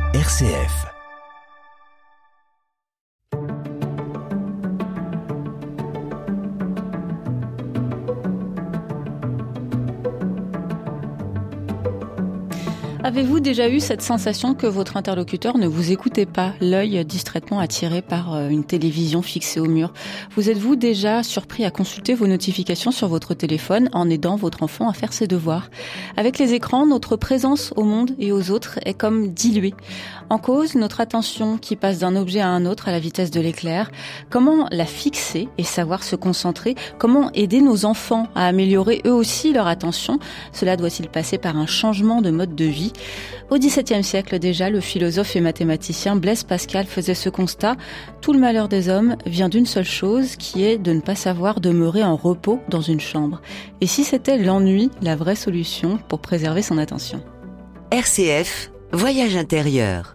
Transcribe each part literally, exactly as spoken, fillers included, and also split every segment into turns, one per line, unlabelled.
R C F.
Avez-vous déjà eu cette sensation que votre interlocuteur ne vous écoutait pas, l'œil distraitement attiré par une télévision fixée au mur ? Vous êtes-vous déjà surpris à consulter vos notifications sur votre téléphone en aidant votre enfant à faire ses devoirs ? Avec les écrans, notre présence au monde et aux autres est comme diluée. En cause, notre attention qui passe d'un objet à un autre à la vitesse de l'éclair. Comment la fixer et savoir se concentrer ? Comment aider nos enfants à améliorer eux aussi leur attention ? Cela doit-il passer par un changement de mode de vie ? Au dix-septième siècle déjà, le philosophe et mathématicien Blaise Pascal faisait ce constat. Tout le malheur des hommes vient d'une seule chose, qui est de ne pas savoir demeurer en repos dans une chambre. Et si c'était l'ennui, la vraie solution pour préserver son attention ?
R C F, Voyage intérieur.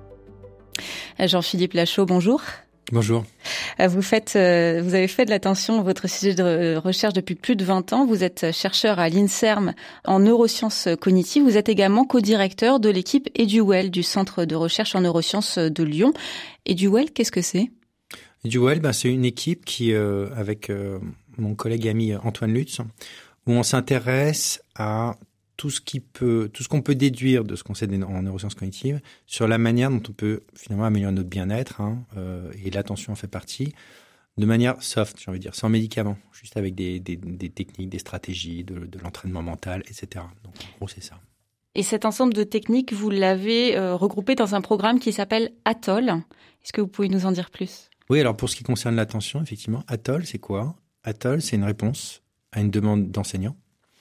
Jean-Philippe Lachaud, bonjour.
Bonjour.
Vous faites, vous avez fait de l'attention votre sujet de recherche depuis plus de vingt ans. Vous êtes chercheur à l'INSERM en neurosciences cognitives. Vous êtes également co-directeur de l'équipe EduWell du Centre de recherche en neurosciences de Lyon. EduWell, qu'est-ce que c'est ?
EduWell, ben, c'est une équipe qui, euh, avec euh, mon collègue et ami Antoine Lutz, où on s'intéresse à tout ce qui peut, tout ce qu'on peut déduire de ce qu'on sait en neurosciences cognitives sur la manière dont on peut finalement améliorer notre bien-être, hein, euh, et l'attention en fait partie, de manière soft, j'ai envie de dire, sans médicaments, juste avec des, des, des techniques, des stratégies, de, de l'entraînement mental, et cetera. Donc en gros, c'est ça.
Et cet ensemble de techniques, vous l'avez euh, regroupé dans un programme qui s'appelle Atoll. Est-ce que vous pouvez nous en dire plus ?
Oui, alors pour ce qui concerne l'attention, effectivement, Atoll, c'est quoi ? Atoll, c'est une réponse à une demande d'enseignants.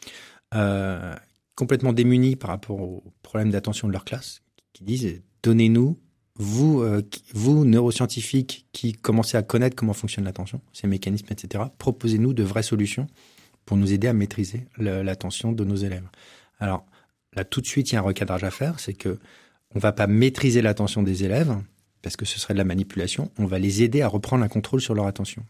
Euh, complètement démunis par rapport aux problèmes d'attention de leur classe, qui disent « Donnez-nous, vous, euh, vous neuroscientifiques qui commencez à connaître comment fonctionne l'attention, ces mécanismes, et cetera, proposez-nous de vraies solutions pour nous aider à maîtriser le, l'attention de nos élèves. » Alors, là, tout de suite, il y a un recadrage à faire, c'est que on va pas maîtriser l'attention des élèves, parce que ce serait de la manipulation, on va les aider à reprendre un contrôle sur leur attention.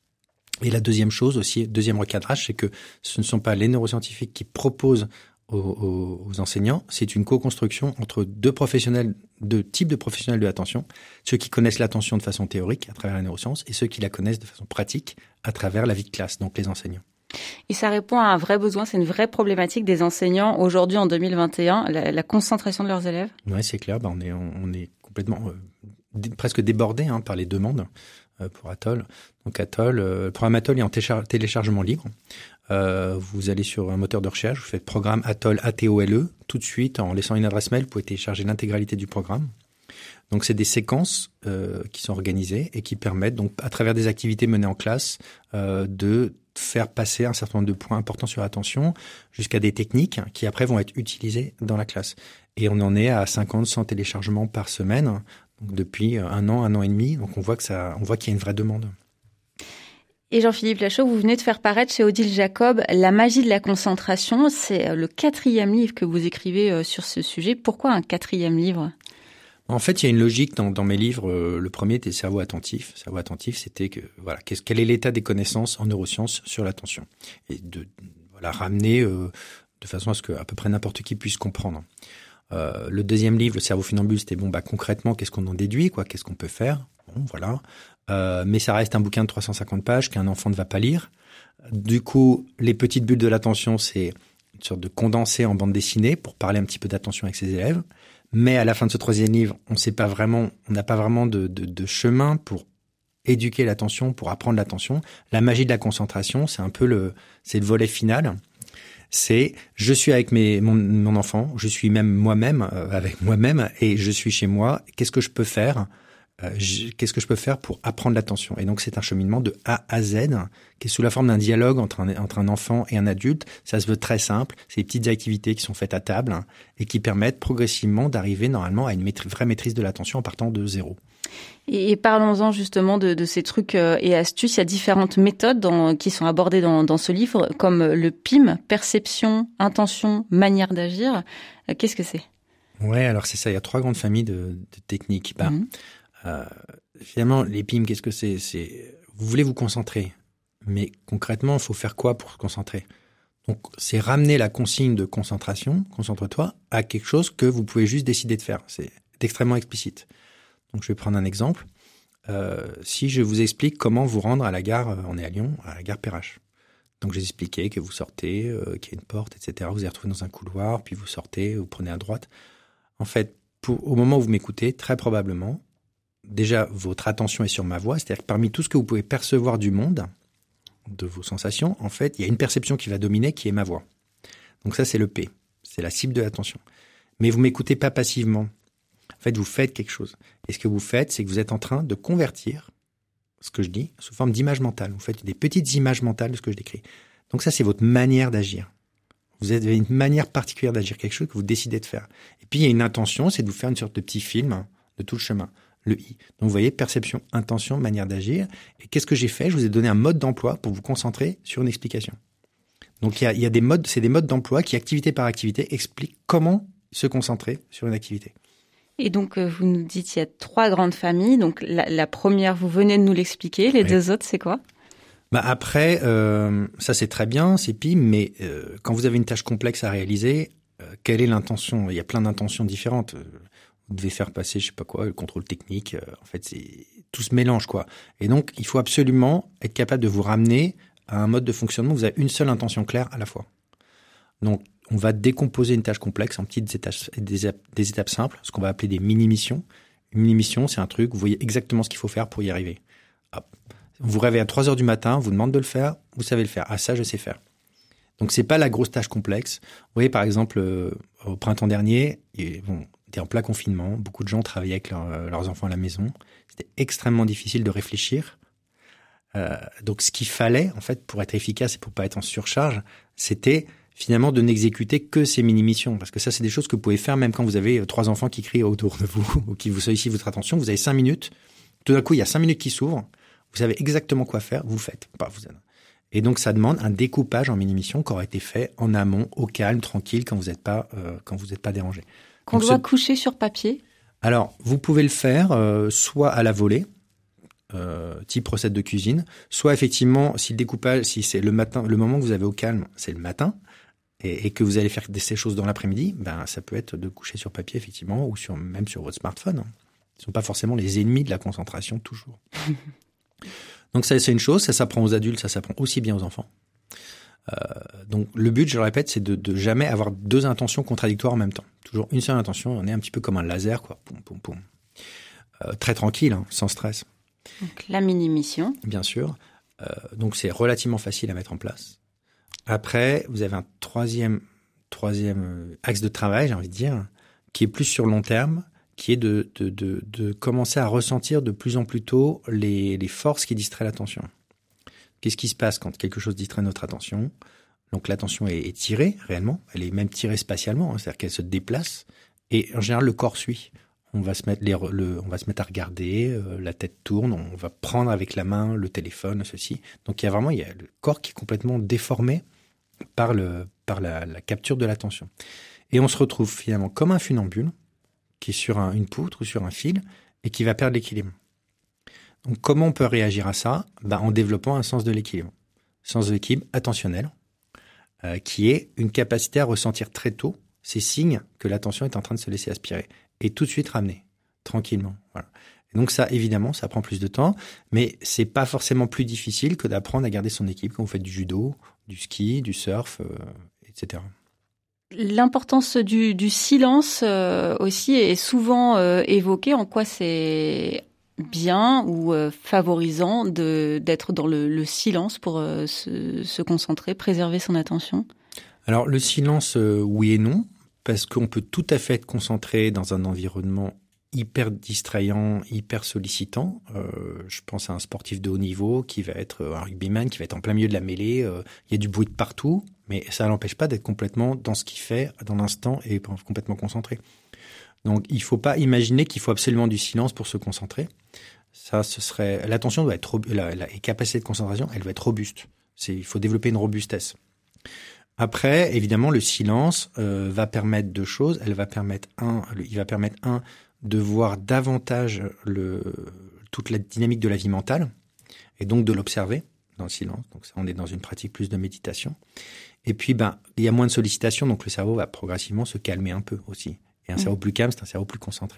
Et la deuxième chose aussi, deuxième recadrage, c'est que ce ne sont pas les neuroscientifiques qui proposent Aux, aux, aux enseignants, c'est une co-construction entre deux professionnels, deux types de professionnels de l'attention, ceux qui connaissent l'attention de façon théorique à travers la neuroscience et ceux qui la connaissent de façon pratique à travers la vie de classe, donc les enseignants.
Et ça répond à un vrai besoin, c'est une vraie problématique des enseignants aujourd'hui en deux mille vingt et un, la, la concentration de leurs élèves.
Oui, c'est clair, bah on est on, on est complètement euh, d- presque débordé hein, par les demandes euh, pour Atoll. Donc Atoll, euh, le programme Atoll est en téléchar- téléchargement libre. Euh, vous allez sur un moteur de recherche, vous faites programme Atoll, A T O L E, tout de suite, en laissant une adresse mail, vous pouvez télécharger l'intégralité du programme. Donc, c'est des séquences euh, qui sont organisées et qui permettent, donc, à travers des activités menées en classe, euh, de faire passer un certain nombre de points importants sur l'attention jusqu'à des techniques qui, après, vont être utilisées dans la classe. Et on en est à cinquante, cent téléchargements par semaine, donc depuis un an, un an et demi. Donc, on voit que ça, on voit qu'il y a une vraie demande.
Et Jean-Philippe Lachaud, vous venez de faire paraître chez Odile Jacob La magie de la concentration. C'est le quatrième livre que vous écrivez sur ce sujet. Pourquoi un quatrième livre ?
En fait, il y a une logique dans, dans mes livres. Le premier était Cerveau attentif. Cerveau attentif, c'était que voilà, qu'est-ce, quel est l'état des connaissances en neurosciences sur l'attention et de voilà ramener euh, de façon à ce que à peu près n'importe qui puisse comprendre. Euh, le deuxième livre, Le cerveau funambule, c'était bon, bah concrètement, qu'est-ce qu'on en déduit, quoi, qu'est-ce qu'on peut faire. Bon, voilà. Euh, mais ça reste un bouquin de trois cent cinquante pages qu'un enfant ne va pas lire. Du coup, les petites bulles de l'attention, c'est une sorte de condensé en bande dessinée pour parler un petit peu d'attention avec ses élèves. Mais à la fin de ce troisième livre, on sait pas vraiment, on n'a pas vraiment de, de, de chemin pour éduquer l'attention, pour apprendre l'attention. La magie de la concentration, c'est un peu le, c'est le volet final. C'est, je suis avec mes, mon, mon enfant, je suis même moi-même, euh, avec moi-même, et je suis chez moi. Qu'est-ce que je peux faire? Euh, qu'est-ce que je peux faire pour apprendre l'attention? Et donc, c'est un cheminement de A à Z qui est sous la forme d'un dialogue entre un, entre un enfant et un adulte. Ça se veut très simple. C'est des petites activités qui sont faites à table hein, et qui permettent progressivement d'arriver normalement à une maîtrise, vraie maîtrise de l'attention en partant de zéro.
Et, et parlons-en justement de, de ces trucs et astuces. Il y a différentes méthodes dans, qui sont abordées dans, dans ce livre, comme le P I M, perception, intention, manière d'agir. Qu'est-ce que c'est?
Ouais, alors c'est ça. Il y a trois grandes familles de, de techniques. Bah, mmh. Euh, finalement, les P I M, qu'est-ce que c'est? C'est vous voulez vous concentrer, mais concrètement, il faut faire quoi pour se concentrer? Donc, c'est ramener la consigne de concentration, concentre-toi, à quelque chose que vous pouvez juste décider de faire. C'est d'extrêmement explicite. Donc, je vais prendre un exemple. Euh, si je vous explique comment vous rendre à la gare, euh, on est à Lyon, à la gare Perrache. Donc, je vais expliquer que vous sortez, euh, qu'il y a une porte, et cetera. Vous vous retrouvez dans un couloir, puis vous sortez, vous prenez à droite. En fait, pour, au moment où vous m'écoutez, très probablement, déjà, votre attention est sur ma voix. C'est-à-dire que parmi tout ce que vous pouvez percevoir du monde, de vos sensations, en fait, il y a une perception qui va dominer, qui est ma voix. Donc ça, c'est le P. C'est la cible de l'attention. Mais vous m'écoutez pas passivement. En fait, vous faites quelque chose. Et ce que vous faites, c'est que vous êtes en train de convertir ce que je dis sous forme d'image mentale. Vous faites des petites images mentales de ce que je décris. Donc ça, c'est votre manière d'agir. Vous avez une manière particulière d'agir, quelque chose que vous décidez de faire. Et puis, il y a une intention, c'est de vous faire une sorte de petit film de tout le chemin, le I. Donc, vous voyez, perception, intention, manière d'agir. Et qu'est-ce que j'ai fait? Je vous ai donné un mode d'emploi pour vous concentrer sur une explication. Donc, il y a, il y a des modes, c'est des modes d'emploi qui, activité par activité, expliquent comment se concentrer sur une activité.
Et donc, vous nous dites qu'il y a trois grandes familles. Donc, la, la première, vous venez de nous l'expliquer. Les oui. deux autres, c'est quoi?
Bah après, euh, ça c'est très bien, c'est P I M, mais euh, quand vous avez une tâche complexe à réaliser, euh, quelle est l'intention? Il y a plein d'intentions différentes. Vous devez faire passer, je sais pas quoi, le contrôle technique. Euh, en fait, c'est tout se mélange, quoi. Et donc, il faut absolument être capable de vous ramener à un mode de fonctionnement où vous avez une seule intention claire à la fois. Donc, on va décomposer une tâche complexe en petites étapes, des, des étapes simples, ce qu'on va appeler des mini-missions. Une mini-mission, c'est un truc, vous voyez exactement ce qu'il faut faire pour y arriver. Hop. Vous rêvez à trois heures du matin, vous demande de le faire, vous savez le faire. Ah, ça, je sais faire. Donc, c'est pas la grosse tâche complexe. Vous voyez, par exemple, euh, au printemps dernier, et, bon, on était en plein confinement, beaucoup de gens travaillaient avec leur, euh, leurs enfants à la maison. C'était extrêmement difficile de réfléchir. Euh, donc, ce qu'il fallait, en fait, pour être efficace et pour pas être en surcharge, c'était finalement de n'exécuter que ces mini-missions. Parce que ça, c'est des choses que vous pouvez faire même quand vous avez trois enfants qui crient autour de vous ou qui vous sollicitent votre attention. Vous avez cinq minutes. Tout d'un coup, il y a cinq minutes qui s'ouvrent. Vous savez exactement quoi faire, vous faites. Bah, vous... Et donc, ça demande un découpage en mini-missions qui aurait été fait en amont, au calme, tranquille, quand vous n'êtes pas, euh, quand vous n'êtes pas dérangé.
Qu'on
donc,
doit
ce...
coucher sur papier?
Alors, vous pouvez le faire euh, soit à la volée, euh, type recette de cuisine, soit effectivement, si le découpage, si c'est le matin, le moment que vous avez au calme, c'est le matin, et, et que vous allez faire ces choses dans l'après-midi, ben, ça peut être de coucher sur papier, effectivement, ou sur, même sur votre smartphone. Ils ne sont pas forcément les ennemis de la concentration, toujours. Donc ça, c'est une chose, ça s'apprend aux adultes, ça s'apprend aussi bien aux enfants. Euh, donc le but, je le répète, c'est de, de jamais avoir deux intentions contradictoires en même temps. Toujours une seule intention, on est un petit peu comme un laser, quoi. Poum, poum, poum. Euh, très tranquille, hein, sans stress.
Donc la mini-mission.
Bien sûr. Euh, donc c'est relativement facile à mettre en place. Après, vous avez un troisième, troisième axe de travail, j'ai envie de dire, qui est plus sur long terme, qui est de, de, de, de commencer à ressentir de plus en plus tôt les, les forces qui distraient l'attention. Qu'est-ce qui se passe quand quelque chose distrait notre attention? Donc l'attention est, est tirée réellement, elle est même tirée spatialement, hein, c'est-à-dire qu'elle se déplace, et en général le corps suit. On va se mettre, les, le, on va se mettre à regarder, euh, la tête tourne, on va prendre avec la main le téléphone, ceci. Donc il y a vraiment il y a le corps qui est complètement déformé par, le, par la, la capture de l'attention. Et on se retrouve finalement comme un funambule, qui est sur un, une poutre ou sur un fil et qui va perdre l'équilibre. Donc, comment on peut réagir à ça? Ben, en développant un sens de l'équilibre. Sens de l'équilibre attentionnel, euh, qui est une capacité à ressentir très tôt ces signes que l'attention est en train de se laisser aspirer et tout de suite ramener, tranquillement. Voilà. Et donc ça, évidemment, ça prend plus de temps, mais c'est pas forcément plus difficile que d'apprendre à garder son équilibre quand vous faites du judo, du ski, du surf, euh, et cetera.
L'importance du, du silence euh, aussi est souvent euh, évoquée. En quoi c'est bien ou euh, favorisant de, d'être dans le, le silence pour euh, se, se concentrer, préserver son attention? Alors
le silence, euh, oui et non, parce qu'on peut tout à fait être concentré dans un environnement hyper distrayant, hyper sollicitant. Euh, je pense à un sportif de haut niveau qui va être un rugbyman, qui va être en plein milieu de la mêlée. Euh, il y a du bruit de partout, mais ça ne l'empêche pas d'être complètement dans ce qu'il fait, dans l'instant, et complètement concentré. Donc, il ne faut pas imaginer qu'il faut absolument du silence pour se concentrer. Ça, ce serait l'attention doit être la, la capacité de concentration, elle doit être robuste. C'est, il faut développer une robustesse. Après, évidemment, le silence euh, va permettre deux choses. Elle va permettre un, il va permettre un de voir davantage le, toute la dynamique de la vie mentale et donc de l'observer dans le silence. Donc ça, on est dans une pratique plus de méditation. Et puis, ben, il y a moins de sollicitations, donc le cerveau va progressivement se calmer un peu aussi. Et un mmh. cerveau plus calme, c'est un cerveau plus concentré.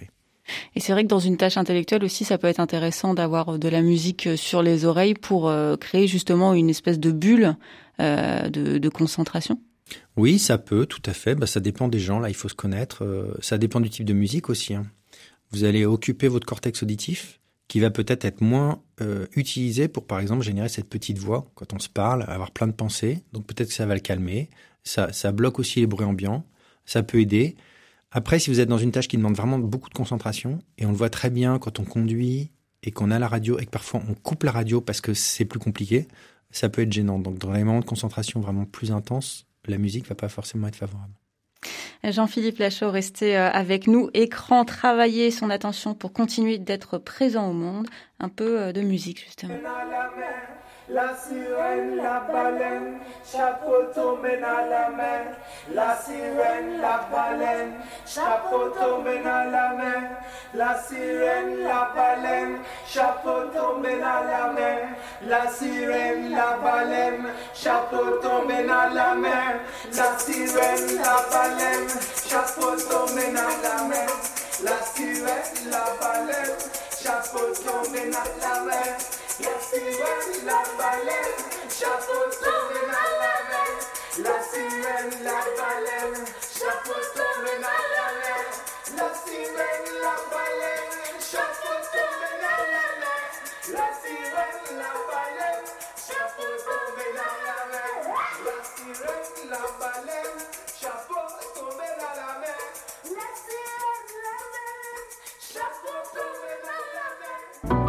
Et c'est vrai que dans une tâche intellectuelle aussi, ça peut être intéressant d'avoir de la musique sur les oreilles pour euh, créer justement une espèce de bulle euh, de, de concentration.
Oui, ça peut, tout à fait. Bah, ça dépend des gens, là, il faut se connaître. Euh, ça dépend du type de musique aussi. Hein. Vous allez occuper votre cortex auditif, qui va peut-être être moins euh, utilisé pour, par exemple, générer cette petite voix quand on se parle, avoir plein de pensées. Donc peut-être que ça va le calmer. Ça, ça bloque aussi les bruits ambiants. Ça peut aider. Après, si vous êtes dans une tâche qui demande vraiment beaucoup de concentration, et on le voit très bien quand on conduit et qu'on a la radio et que parfois on coupe la radio parce que c'est plus compliqué, ça peut être gênant. Donc dans les moments de concentration vraiment plus intenses, la musique va pas forcément être favorable.
Jean-Philippe Lachaud, restez avec nous. Écran, travaillez son attention pour continuer d'être présent au monde. Un peu de musique, justement.
La sirène, la baleine, chapeau mène à la mer. La sirène, la baleine, chapeau mène à la mer. La sirène, la baleine, chapeau mène à la mer. La sirène, la baleine, chapeau mène à la mer. La sirène, la baleine, chapeau mène à la mer. La sirène, la baleine, chapeau mène à la mer. La sirène, la baleine, chapeau tombé dans la mer. La sirène, la baleine, chapeau tombé dans la mer. La sirène, la baleine, chapeau tombé dans la mer. La sirène, la baleine, chapeau tombé dans la mer. La sirène, la baleine, chapeau tombé dans la mer. La sirène, la baleine, chapeau tombé dans la mer.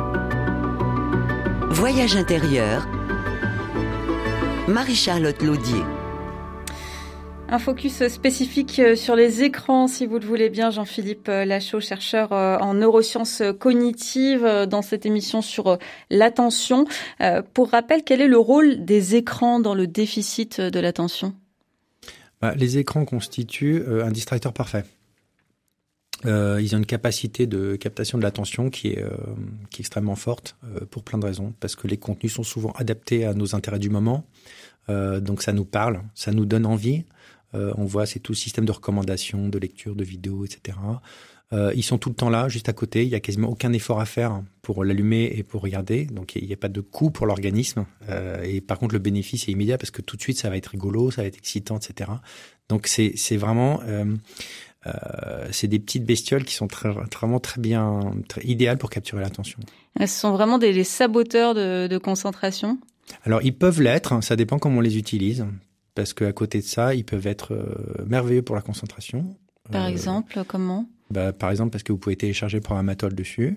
Voyage intérieur, Marie-Charlotte Laudier.
Un focus spécifique sur les écrans, si vous le voulez bien, Jean-Philippe Lachaud, chercheur en neurosciences cognitives, dans cette émission sur l'attention. Pour rappel, quel est le rôle des écrans dans le déficit de l'attention ?
Bah, les écrans constituent un distracteur parfait. Euh, ils ont une capacité de captation de l'attention qui est, euh, qui est extrêmement forte euh, pour plein de raisons, parce que les contenus sont souvent adaptés à nos intérêts du moment, euh, donc ça nous parle, ça nous donne envie. Euh, on voit, c'est tout le système de recommandation, de lecture, de vidéos, et cetera. Euh, ils sont tout le temps là, juste à côté. Il y a quasiment aucun effort à faire pour l'allumer et pour regarder, donc il n'y a, a pas de coût pour l'organisme. Euh, et par contre, le bénéfice est immédiat parce que tout de suite, ça va être rigolo, ça va être excitant, et cetera. Donc c'est, c'est vraiment euh, Euh, c'est des petites bestioles qui sont très, vraiment très bien, très idéales pour capturer l'attention.
Ce sont vraiment des, des saboteurs de, de concentration.
Alors ils peuvent l'être, ça dépend comment on les utilise, parce qu'à côté de ça, ils peuvent être euh, merveilleux pour la concentration.
Par
euh,
exemple, comment ?
Bah, par exemple, parce que vous pouvez télécharger le programme Atoll dessus.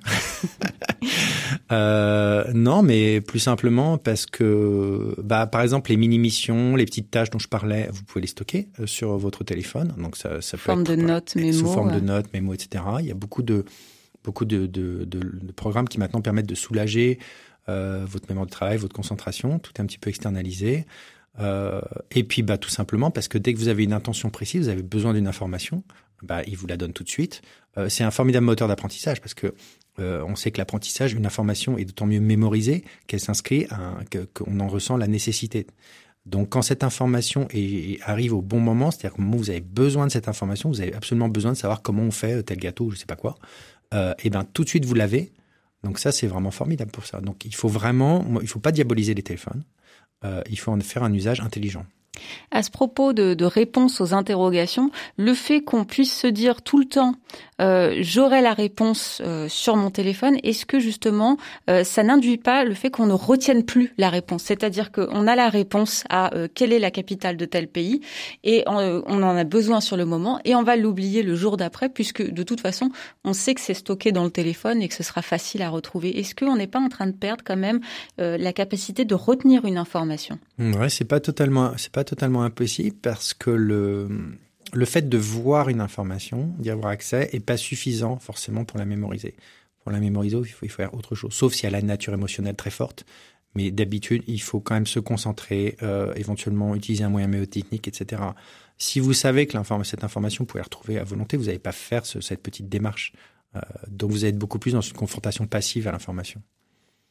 euh, non, mais plus simplement parce que, bah, par exemple, les mini-missions, les petites tâches dont je parlais, vous pouvez les stocker euh, sur votre téléphone. Donc, ça, ça peut
forme
être
de notes, mémo,
sous forme
ouais.
de notes, mémo, et cetera. Il y a beaucoup de, beaucoup de, de, de, de programmes qui maintenant permettent de soulager euh, votre mémoire de travail, votre concentration. Tout est un petit peu externalisé. Euh, et puis, bah, tout simplement parce que dès que vous avez une intention précise, vous avez besoin d'une information, bah, il vous la donne tout de suite. Euh, c'est un formidable moteur d'apprentissage parce que euh, on sait que l'apprentissage, une information est d'autant mieux mémorisée qu'elle s'inscrit, à, que, qu'on en ressent la nécessité. Donc, quand cette information est, arrive au bon moment, c'est-à-dire qu'au moment où vous avez besoin de cette information, vous avez absolument besoin de savoir comment on fait tel gâteau, je sais pas quoi, euh, et ben tout de suite vous l'avez. Donc ça, c'est vraiment formidable pour ça. Donc, il faut vraiment, il faut pas diaboliser les téléphones. Euh, il faut en faire un usage intelligent.
À ce propos de, de réponse aux interrogations, le fait qu'on puisse se dire tout le temps euh, j'aurai la réponse euh, sur mon téléphone, est-ce que justement euh, ça n'induit pas le fait qu'on ne retienne plus la réponse ? C'est-à-dire qu'on a la réponse à euh, quelle est la capitale de tel pays et euh, on en a besoin sur le moment et on va l'oublier le jour d'après puisque de toute façon on sait que c'est stocké dans le téléphone et que ce sera facile à retrouver. Est-ce qu'on n'est pas en train de perdre quand même euh, la capacité de retenir une information ?
Ouais, c'est pas totalement, c'est pas totalement impossible parce que le le fait de voir une information, d'y avoir accès, est pas suffisant forcément pour la mémoriser. Pour la mémoriser, il faut, il faut faire autre chose, sauf si elle a une nature émotionnelle très forte. Mais d'habitude, il faut quand même se concentrer, euh, éventuellement utiliser un moyen mnémotechnique, et cetera. Si vous savez que l'inform- cette information, vous pouvez la retrouver à volonté, vous n'allez pas faire ce, cette petite démarche. Euh, donc vous allez être beaucoup plus dans une confrontation passive à l'information.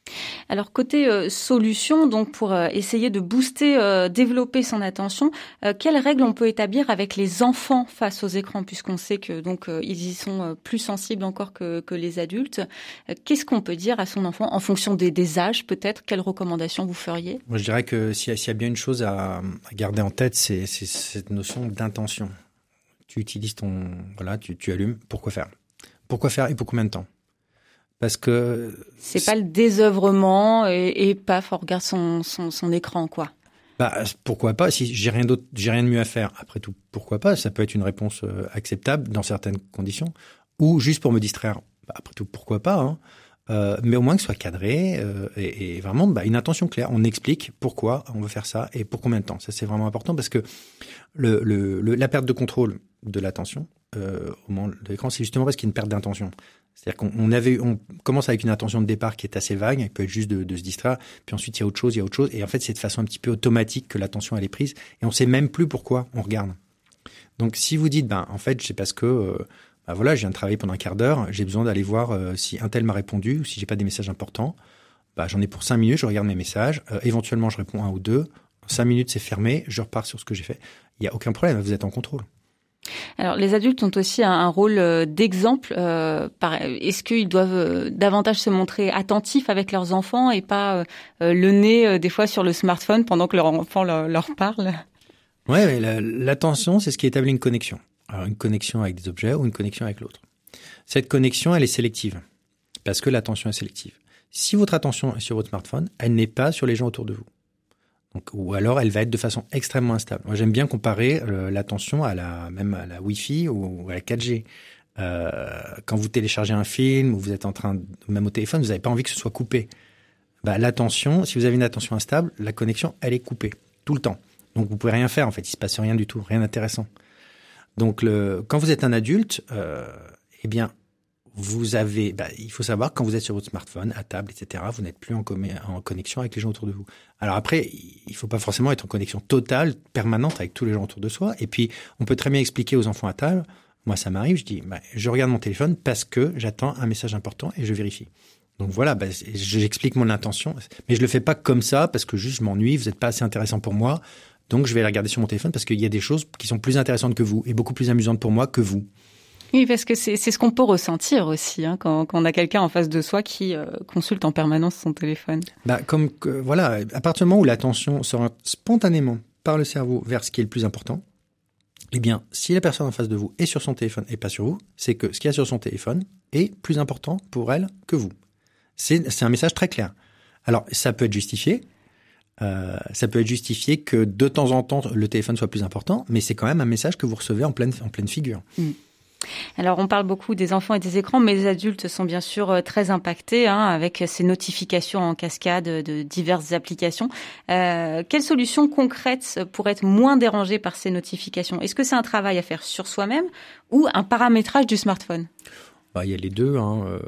Alors côté euh, solution, donc pour euh, essayer de booster, euh, développer son attention, euh, quelles règles on peut établir avec les enfants face aux écrans, puisqu'on sait que donc euh, ils y sont euh, plus sensibles encore que, que les adultes. Euh, qu'est-ce qu'on peut dire à son enfant en fonction des, des âges peut-être? Quelles recommandations vous feriez?
Moi, je dirais que s'il y a, s'il y a bien une chose à, à garder en tête, c'est, c'est cette notion d'intention. Tu utilises ton, voilà, tu, tu allumes. Pourquoi faire? Pourquoi faire et pour combien de temps? Parce que
c'est, c'est pas le désœuvrement et, et paf, on regarde son, son, son écran, quoi.
Bah, pourquoi pas? Si j'ai rien d'autre, j'ai rien de mieux à faire. Après tout, pourquoi pas? Ça peut être une réponse euh, acceptable dans certaines conditions, ou juste pour me distraire. Bah, après tout, pourquoi pas, hein? Euh, mais au moins que ce soit cadré euh, et, et vraiment bah, une intention claire. On explique pourquoi on veut faire ça et pour combien de temps. Ça, c'est vraiment important parce que le, le, le, la perte de contrôle de l'attention euh, au moment de l'écran, c'est justement parce qu'il y a une perte d'intention. C'est-à-dire qu'on on avait, on commence avec une intention de départ qui est assez vague, qui peut être juste de, de se distraire, puis ensuite il y a autre chose, il y a autre chose, et en fait c'est de façon un petit peu automatique que l'attention elle est prise, et on sait même plus pourquoi on regarde. Donc si vous dites, ben en fait c'est parce que euh, ben voilà, je viens de travailler pendant un quart d'heure, j'ai besoin d'aller voir euh, si un tel m'a répondu ou si j'ai pas des messages importants. Ben, j'en ai pour cinq minutes, je regarde mes messages, euh, éventuellement je réponds un ou deux. Cinq minutes c'est fermé, je repars sur ce que j'ai fait. Il y a aucun problème, vous êtes en contrôle.
Alors, les adultes ont aussi un, un rôle euh, d'exemple. Euh, par, est-ce qu'ils doivent euh, davantage se montrer attentifs avec leurs enfants et pas euh, le nez euh, des fois sur le smartphone pendant que leur enfant leur, leur parle?
Ouais, mais la, l'attention, c'est ce qui établit une connexion. Alors, une connexion avec des objets ou une connexion avec l'autre. Cette connexion, elle est sélective parce que l'attention est sélective. Si votre attention est sur votre smartphone, elle n'est pas sur les gens autour de vous. Donc, ou alors, elle va être de façon extrêmement instable. Moi, j'aime bien comparer euh, l'attention à la même à la Wi-Fi ou, ou à la quatre G. Euh, quand vous téléchargez un film ou vous êtes en train, de, même au téléphone, vous n'avez pas envie que ce soit coupé. Bah, l'attention, si vous avez une attention instable, la connexion, elle est coupée tout le temps. Donc, vous pouvez rien faire en fait. Il se passe rien du tout, rien d'intéressant. Donc, le, quand vous êtes un adulte, euh, eh bien, vous avez, bah, il faut savoir quand vous êtes sur votre smartphone, à table, et cetera, vous n'êtes plus en, com- en connexion avec les gens autour de vous. Alors après, il faut pas forcément être en connexion totale, permanente avec tous les gens autour de soi. Et puis, on peut très bien expliquer aux enfants à table. Moi, ça m'arrive, je dis, bah, je regarde mon téléphone parce que j'attends un message important et je vérifie. Donc voilà, bah, j'explique mon intention, mais je le fais pas comme ça parce que juste je m'ennuie, vous n'êtes pas assez intéressant pour moi. Donc je vais regarder sur mon téléphone parce qu'il y a des choses qui sont plus intéressantes que vous et beaucoup plus amusantes pour moi que vous.
Oui, parce que c'est, c'est ce qu'on peut ressentir aussi hein, quand, quand on a quelqu'un en face de soi qui euh, consulte en permanence son téléphone.
Bah, comme que, voilà, à partir du moment où l'attention sort spontanément par le cerveau vers ce qui est le plus important, eh bien, si la personne en face de vous est sur son téléphone et pas sur vous, c'est que ce qu'il y a sur son téléphone est plus important pour elle que vous. C'est, c'est un message très clair. Alors, ça peut être justifié. Euh, ça peut être justifié que de temps en temps, le téléphone soit plus important, mais c'est quand même un message que vous recevez en pleine, en pleine figure.
Mmh. Alors, on parle beaucoup des enfants et des écrans, mais les adultes sont bien sûr très impactés hein, avec ces notifications en cascade de diverses applications. Euh, quelles solutions concrètes pour être moins dérangés par ces notifications? Est-ce que c'est un travail à faire sur soi-même ou un paramétrage du smartphone?
Bah, il y a les deux. Hein. Euh,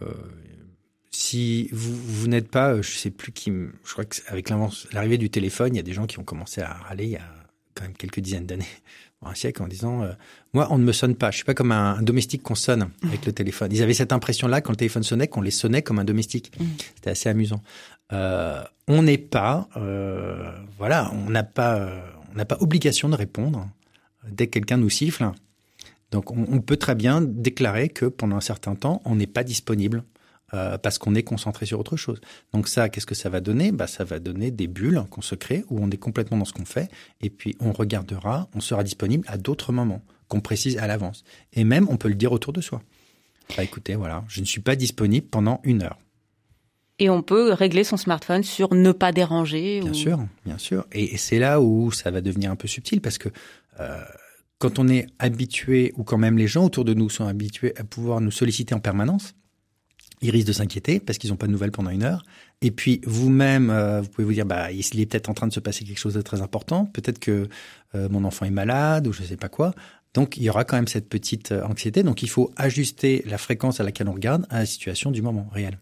si vous, vous n'êtes pas, je sais plus qui, je crois qu'avec l'arrivée du téléphone, il y a des gens qui ont commencé à râler il y a quand même quelques dizaines d'années. Un siècle en disant euh, moi on ne me sonne pas, je suis pas comme un, un domestique qu'on sonne avec le téléphone. Ils avaient cette impression là quand le téléphone sonnait qu'on les sonnait comme un domestique. Mmh. C'était assez amusant. Euh, on n'est pas euh, voilà, on n'a pas euh, on n'a pas obligation de répondre dès que quelqu'un nous siffle. Donc on, on peut très bien déclarer que pendant un certain temps on n'est pas disponible. Euh, parce qu'on est concentré sur autre chose. Donc ça, qu'est-ce que ça va donner? Bah, ça va donner des bulles qu'on se crée où on est complètement dans ce qu'on fait et puis on regardera, on sera disponible à d'autres moments qu'on précise à l'avance. Et même, on peut le dire autour de soi. Bah, écoutez, voilà, je ne suis pas disponible pendant une heure.
Et on peut régler son smartphone sur ne pas déranger.
Bien
ou...
sûr, bien sûr. Et, et c'est là où ça va devenir un peu subtil parce que euh, quand on est habitué ou quand même les gens autour de nous sont habitués à pouvoir nous solliciter en permanence, ils risquent de s'inquiéter parce qu'ils n'ont pas de nouvelles pendant une heure. Et puis, vous-même, euh, vous pouvez vous dire, bah, il est peut-être en train de se passer quelque chose de très important. Peut-être que euh, mon enfant est malade ou je ne sais pas quoi. Donc, il y aura quand même cette petite euh, anxiété. Donc, il faut ajuster la fréquence à laquelle on regarde à la situation du moment réel.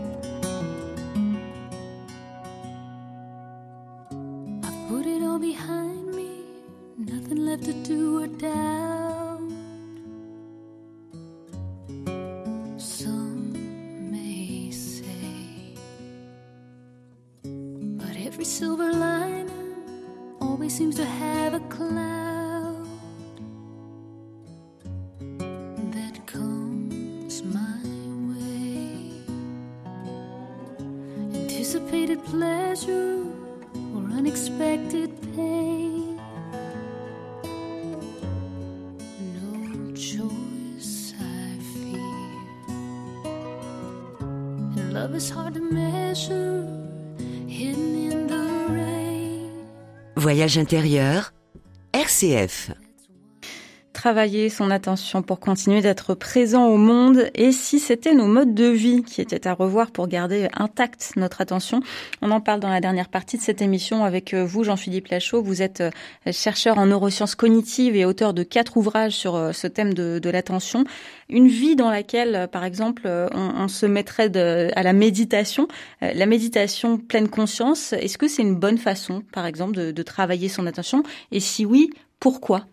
Behind to do or doubt. Some may say, but every silver lining always seems to have a cloud that comes my way. Anticipated pleasure or unexpected pain. No choice I fear. And love is hard to measure, hidden in the rain.
Voyage intérieur, R C F.
Travailler son attention pour continuer d'être présent au monde, et si c'était nos modes de vie qui étaient à revoir pour garder intacte notre attention. On en parle dans la dernière partie de cette émission avec vous, Jean-Philippe Lachaud. Vous êtes chercheur en neurosciences cognitives et auteur de quatre ouvrages sur ce thème de, de l'attention. Une vie dans laquelle, par exemple, on, on se mettrait de, à la méditation, la méditation pleine conscience. Est-ce que c'est une bonne façon, par exemple, de, de travailler son attention? Et si oui, pourquoi?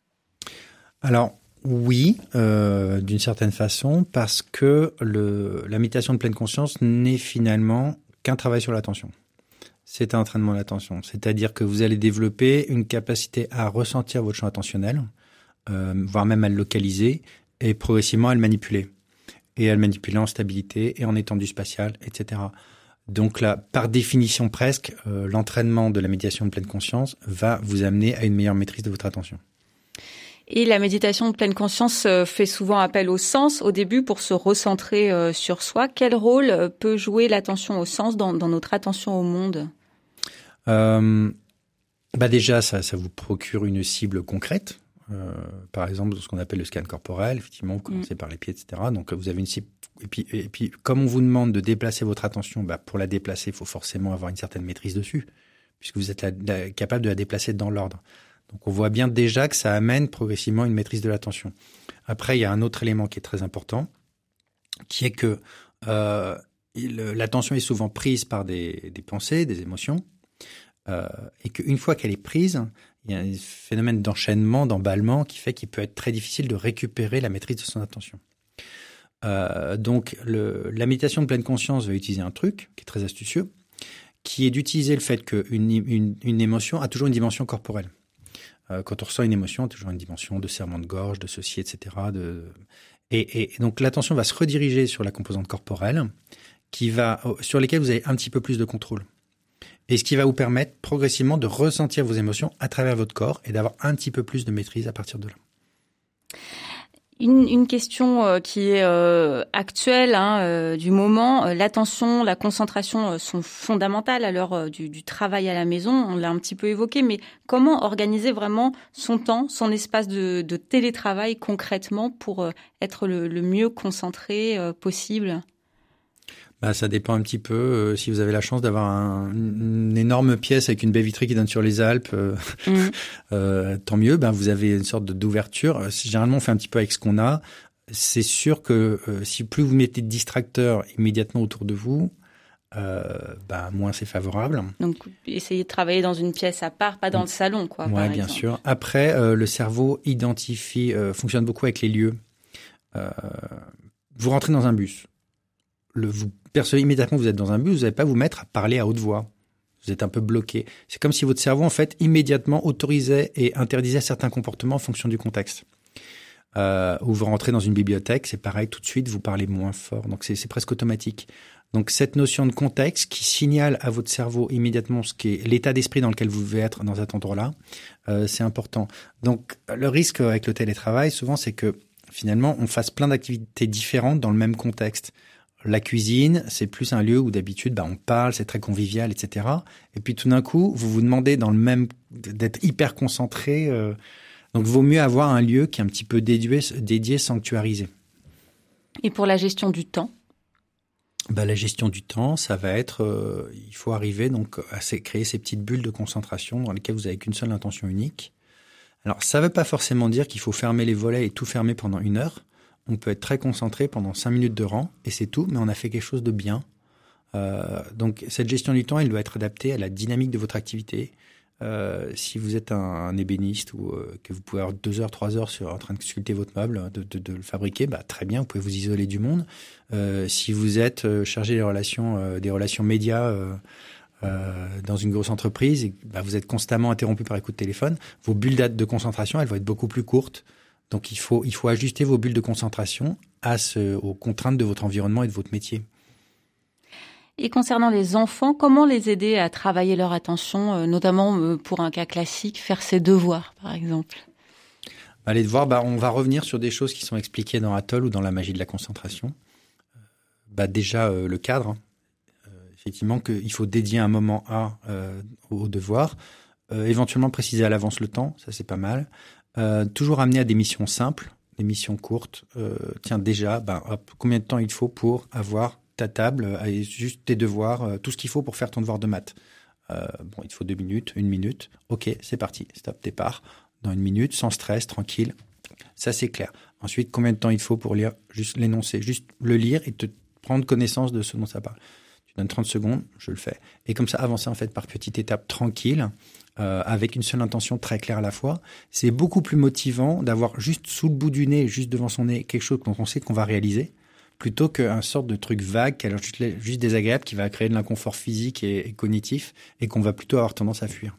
Alors oui, euh, d'une certaine façon, parce que le, la méditation de pleine conscience n'est finalement qu'un travail sur l'attention. C'est un entraînement de l'attention, c'est-à-dire que vous allez développer une capacité à ressentir votre champ attentionnel, euh, voire même à le localiser, et progressivement à le manipuler. Et à le manipuler en stabilité et en étendue spatiale, et cetera. Donc là, par définition presque, euh, l'entraînement de la méditation de pleine conscience va vous amener à une meilleure maîtrise de votre attention.
Et la méditation de pleine conscience fait souvent appel au sens au début pour se recentrer sur soi. Quel rôle peut jouer l'attention au sens dans, dans notre attention au monde?
euh, bah Déjà, ça, ça vous procure une cible concrète. Euh, par exemple, ce qu'on appelle le scan corporel. Effectivement, vous commencez mmh. par les pieds, et cetera. Donc, vous avez une cible. Et puis, et puis, comme on vous demande de déplacer votre attention, bah, pour la déplacer, il faut forcément avoir une certaine maîtrise dessus, puisque vous êtes la, la, capable de la déplacer dans l'ordre. Donc, on voit bien déjà que ça amène progressivement une maîtrise de l'attention. Après, il y a un autre élément qui est très important, qui est que euh, il, l'attention est souvent prise par des, des pensées, des émotions, euh, et qu'une fois qu'elle est prise, il y a un phénomène d'enchaînement, d'emballement, qui fait qu'il peut être très difficile de récupérer la maîtrise de son attention. Euh, donc, le, la méditation de pleine conscience va utiliser un truc qui est très astucieux, qui est d'utiliser le fait qu'une une, une émotion a toujours une dimension corporelle. Quand on ressent une émotion, toujours une dimension de serrement de gorge, de ceci, et cetera. De... Et, et donc l'attention va se rediriger sur la composante corporelle, qui va, sur lesquelles vous avez un petit peu plus de contrôle. Et ce qui va vous permettre progressivement de ressentir vos émotions à travers votre corps et d'avoir un petit peu plus de maîtrise à partir de là.
Une, une question euh, qui est euh, actuelle hein, euh, du moment. Euh, l'attention, la concentration euh, sont fondamentales à l'heure euh, du, du travail à la maison. On l'a un petit peu évoqué, mais comment organiser vraiment son temps, son espace de, de télétravail concrètement pour euh, être le, le mieux concentré euh, possible?
Bah, ça dépend un petit peu. Euh, si vous avez la chance d'avoir un, une énorme pièce avec une baie vitrée qui donne sur les Alpes, euh, mmh. euh, tant mieux. Ben, vous avez une sorte de, d'ouverture. Généralement, on fait un petit peu avec ce qu'on a. C'est sûr que euh, si plus vous mettez de distracteurs immédiatement autour de vous, euh, ben, moins c'est favorable.
Donc, essayez de travailler dans une pièce à part, pas dans mmh. le salon, quoi.
Ouais, bien exemple. sûr. Après, euh, le cerveau identifie, euh, fonctionne beaucoup avec les lieux. Euh, vous rentrez dans un bus. Le, vous percevez immédiatement que vous êtes dans un bus, vous n'allez pas vous mettre à parler à haute voix. Vous êtes un peu bloqué. C'est comme si votre cerveau, en fait, immédiatement autorisait et interdisait certains comportements en fonction du contexte. Euh, ou vous rentrez dans une bibliothèque, c'est pareil, tout de suite, vous parlez moins fort. Donc, c'est, c'est presque automatique. Donc, cette notion de contexte qui signale à votre cerveau immédiatement ce qui est l'état d'esprit dans lequel vous devez être dans cet endroit-là, euh, c'est important. Donc, le risque avec le télétravail, souvent, c'est que, finalement, on fasse plein d'activités différentes dans le même contexte. La cuisine, c'est plus un lieu où d'habitude, bah, on parle, c'est très convivial, et cetera. Et puis tout d'un coup, vous vous demandez dans le même d'être hyper concentré. Euh, donc, il vaut mieux avoir un lieu qui est un petit peu dédié, dédié, sanctuarisé.
Et pour la gestion du temps?
Bah, la gestion du temps, ça va être, euh, il faut arriver donc à créer ces petites bulles de concentration dans lesquelles vous n'avez qu'une seule intention unique. Alors, ça ne veut pas forcément dire qu'il faut fermer les volets et tout fermer pendant une heure. On peut être très concentré pendant cinq minutes de rang et c'est tout, mais on a fait quelque chose de bien. Euh, donc, cette gestion du temps, elle doit être adaptée à la dynamique de votre activité, Euh, si vous êtes un, un ébéniste ou euh, que vous pouvez avoir deux heures, trois heures sur, en train de sculpter votre meuble, de, de, de le fabriquer, bah, très bien, vous pouvez vous isoler du monde. Euh, si vous êtes euh, chargé des relations, euh, des relations médias euh, euh, dans une grosse entreprise, et, bah, vous êtes constamment interrompu par les coups de téléphone, vos bulles de concentration, elles vont être beaucoup plus courtes. Donc il faut, il faut ajuster vos bulles de concentration à ce, aux contraintes de votre environnement et de votre métier.
Et concernant les enfants, comment les aider à travailler leur attention, euh, notamment euh, pour un cas classique, faire ses devoirs, par exemple?
Bah, les devoirs, bah, on va revenir sur des choses qui sont expliquées dans Atoll ou dans la magie de la concentration. Bah, déjà, euh, le cadre. Hein. Euh, effectivement, qu'il faut dédier un moment à, euh, aux devoirs. Euh, éventuellement préciser à l'avance le temps, ça c'est pas mal. Euh, toujours amener à des missions simples, des missions courtes. Euh, tiens, déjà, bah, hop, combien de temps il faut pour avoir ta table, euh, juste tes devoirs, euh, tout ce qu'il faut pour faire ton devoir de maths. Euh, bon, il te faut deux minutes, une minute. Ok, c'est parti. Stop, départ. Dans une minute, sans stress, tranquille. Ça, c'est clair. Ensuite, combien de temps il faut pour lire juste l'énoncé, juste le lire et te prendre connaissance de ce dont ça parle. Tu donnes trente secondes, je le fais. Et comme ça, avancer en fait par petites étapes tranquilles, euh, avec une seule intention très claire à la fois. C'est beaucoup plus motivant d'avoir juste sous le bout du nez, juste devant son nez, quelque chose dont on sait qu'on va réaliser, plutôt qu'un sorte de truc vague, qui a l'air juste, juste désagréable, qui va créer de l'inconfort physique et, et cognitif, et qu'on va plutôt avoir tendance à fuir.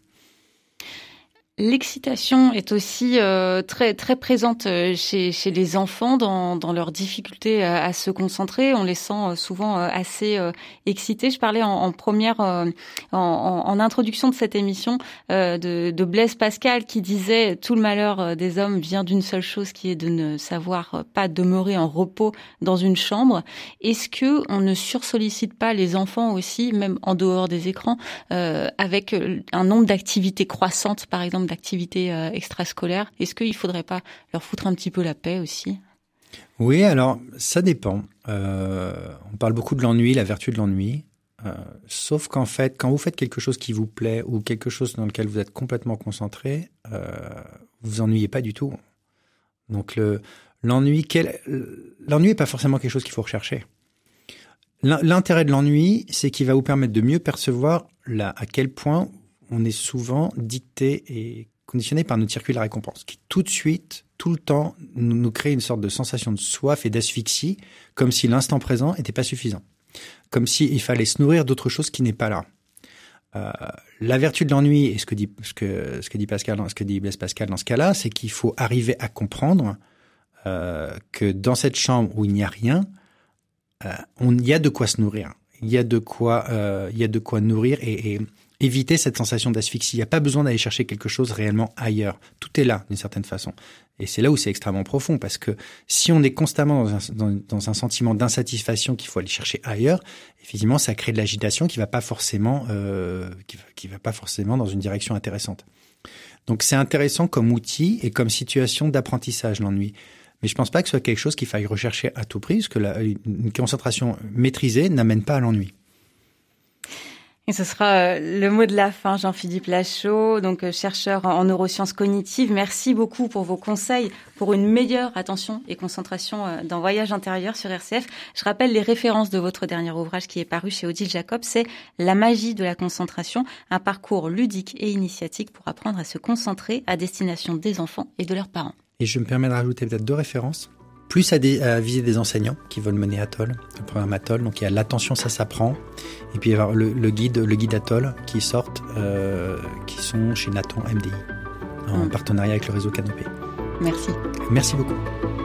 L'excitation est aussi euh, très très présente chez chez les enfants dans dans leur difficulté à, à se concentrer. On les sent souvent assez euh, excités. Je parlais en, en première euh, en, en introduction de cette émission euh, de de Blaise Pascal qui disait tout le malheur des hommes vient d'une seule chose qui est de ne savoir pas demeurer en repos dans une chambre. Est-ce que on ne sursollicite pas les enfants aussi, même en dehors des écrans, euh, avec un nombre d'activités croissantes, par exemple d'activités euh, extrascolaires? Est-ce qu'il ne faudrait pas leur foutre un petit peu la paix aussi?
Oui, alors ça dépend. Euh, on parle beaucoup de l'ennui, la vertu de l'ennui. Euh, sauf qu'en fait, quand vous faites quelque chose qui vous plaît ou quelque chose dans lequel vous êtes complètement concentré, euh, vous vous ennuyez pas du tout. Donc le, l'ennui, quel, l'ennui n'est pas forcément quelque chose qu'il faut rechercher. L'intérêt de l'ennui, c'est qu'il va vous permettre de mieux percevoir la, à quel point on est souvent dicté et conditionné par notre circuit de la récompense, qui tout de suite, tout le temps, nous, nous crée une sorte de sensation de soif et d'asphyxie, comme si l'instant présent n'était pas suffisant. Comme s'il fallait se nourrir d'autre chose qui n'est pas là. Euh, la vertu de l'ennui, et ce que dit, ce que, ce que dit Pascal, ce que dit Blaise Pascal dans ce cas-là, c'est qu'il faut arriver à comprendre euh, que dans cette chambre où il n'y a rien, euh, on, il y a de quoi se nourrir. Il y a de quoi, euh, il y a de quoi nourrir et, et éviter cette sensation d'asphyxie. Il n'y a pas besoin d'aller chercher quelque chose réellement ailleurs. Tout est là, d'une certaine façon. Et c'est là où c'est extrêmement profond, parce que si on est constamment dans un, dans, dans un sentiment d'insatisfaction qu'il faut aller chercher ailleurs, effectivement, ça crée de l'agitation qui va pas forcément, euh, qui, qui va pas forcément dans une direction intéressante. Donc, c'est intéressant comme outil et comme situation d'apprentissage, l'ennui. Mais je pense pas que ce soit quelque chose qu'il faille rechercher à tout prix, parce que la, une concentration maîtrisée n'amène pas à l'ennui.
Et ce sera le mot de la fin, Jean-Philippe Lachaud, donc chercheur en neurosciences cognitives. Merci beaucoup pour vos conseils pour une meilleure attention et concentration dans Voyage intérieur sur R C F. Je rappelle les références de votre dernier ouvrage qui est paru chez Odile Jacob. C'est La magie de la concentration, un parcours ludique et initiatique pour apprendre à se concentrer à destination des enfants et de leurs parents.
Et je me permets de rajouter peut-être deux références. Plus à, des, à viser des enseignants qui veulent mener Atoll, le programme Atoll. Donc il y a l'attention, ça s'apprend. Et puis il y a le, le guide, le guide Atoll qui sortent, euh, qui sont chez Nathan M D I, en mmh. partenariat avec le réseau Canopé.
Merci.
Merci beaucoup.